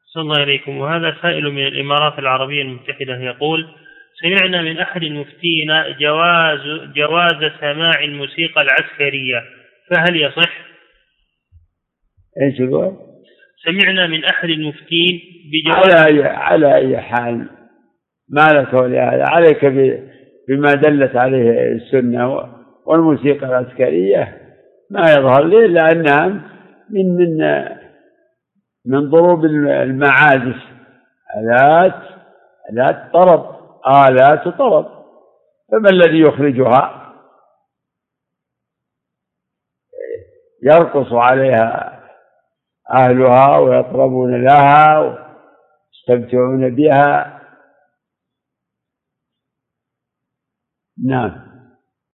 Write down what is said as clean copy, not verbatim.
صلى الله عليكم. وهذا سائل من الإمارات العربية المتحدة يقول: سمعنا من أحد المفتين جواز سماع الموسيقى العسكرية، فهل يصح؟ ايش يقول؟ سمعنا من أحد المفتين بجواز على أي حال ما لك ولهذا، عليك بما دلت عليه السنة. والموسيقى العسكرية ما يظهر لي إلا أنها من ضروب المعازف، آلات طرب، آلات طرب، فما الذي يخرجها؟ يرقص عليها أهلها ويطربون لها ويستمتعون بها. نعم.